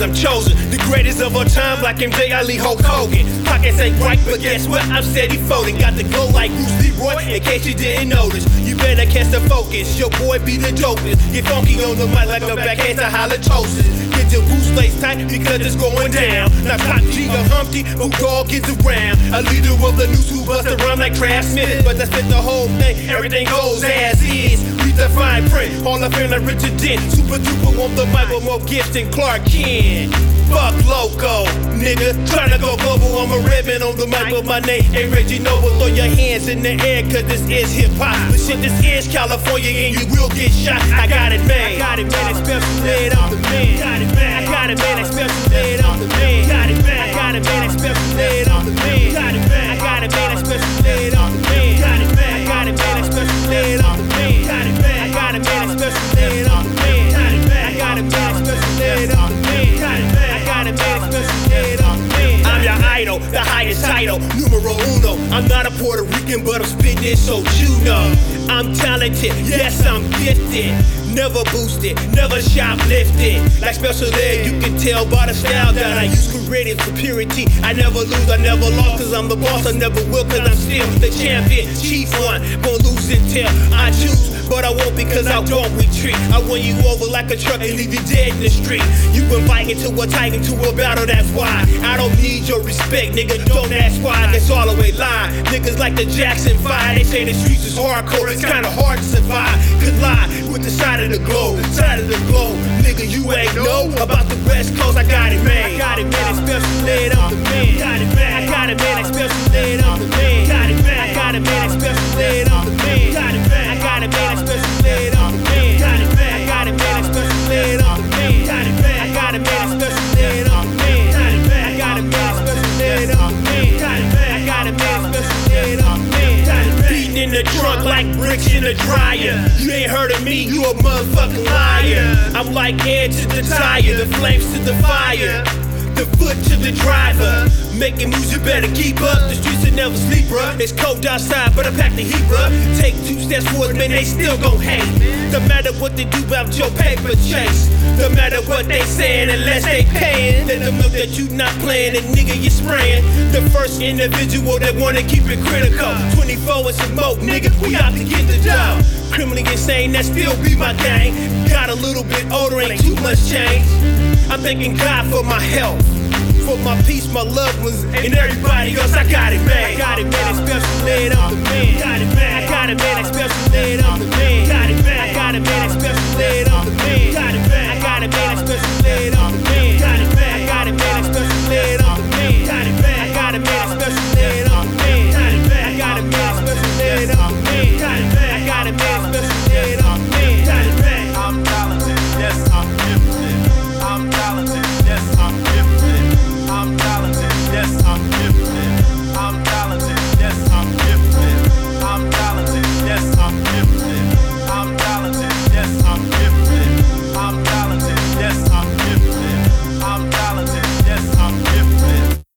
I'm chosen. The greatest of all time, like MJ, Ali, Hulk Hogan. Pockets ain't right, but guess what? I'm steady folding. Got the glow like Bruce Leroy, in case you didn't notice. You better catch the focus, your boy be the dopest. Get funky on the mic like a backhand to halitosis. Get your boots laced tight because it's going down. Now Pop G or Humpty, who dog gets around. A leader of the news who bust around like Kraft Smith. But that's fit the whole thing, everything goes as is. Read the fine print, Hall of Fame like Richard Dent. Super duper on the mic with more gifts than Clark Kent. Fuck loco, nigga. Tryna go global, I'm a ribbon on the mic, but my name ain't Reggie Noble. Throw your hands in the air, cause this is hip hop. But shit, this is California and you will get shot. I got it, man. I got it, man. It's special ed, I'm the man. Got it, man. I got it, man. It's special ed, I'm the man. Got it, man. I got it, man. It's special ed, I'm the man. Got it, man. I got it, man. It's special ed, I'm the man. Got it, man. I got it, man. It's special ed, I'm the man. Got it, man. I got it, man. It's special ed, I'm the man. Got it, man. I got it, man. It's special ed, I'm the man. Got it, man. I got it, man. It's special ed, I'm the man. I'm your idol, the highest title, numero uno. I'm not a Puerto Rican, but I'm spitting so you know. I'm talented, yes I'm gifted. Never boosted, never shoplifted. Like special ed, you can tell by the style that I use. Creative superiority, I never lose, I never lost. Cause I'm the boss, I never will, cause I'm still the champion. Chief one, gon' lose until I choose. But I won't because I don't retreat. I run you over like a truck and leave you dead in the street. You been fighting to a tiger, to a battle, that's why. I don't need your respect, nigga, don't ask why. That's all the way lie. Niggas like the Jackson 5, they say the streets is hardcore. It's kinda hard to survive. Could lie with the side of the globe, nigga, you ain't know about the West Coast. I got it, man. I got it, man. It's special ed, I'm the man. Got it, man. I got it, man. It's special ed, I'm the man. Got it, man. I got it, man. It's special ed, I'm the man. Got it, man. I got it, man. It's special ed, I'm the man. Got it, man. I got it, man. It's special ed, I'm the man. Got it, man. I got it, man. It's special ed, I'm the man. Got it, man. I got it, man. It's special ed, I'm the man. Got it, man. I got it, man. It's special ed, I'm the man. Got it, beating in the trunk like bricks in a dryer. You ain't heard of me, you a motherfucking liar. I'm like air to the tire, the flames to the fire, the foot to the driver. Making moves, you better keep up. The streets will never sleep, bruh. It's cold outside, but I pack the heat, bruh. Take 2 steps forward, man, they still gon' hate. No matter what they do about your paper chase, no matter what they saying, unless they paying. Let them know that you not playing, and nigga, you spraying. The first individual that wanna keep it critical. 24 and some more, nigga, we out to get the job. Criminally insane, that still be my gang. Got a little bit older, ain't too much change. I'm thanking God for my health, for my peace, my loved ones, and everybody else. I got it, man. I got it, man. It's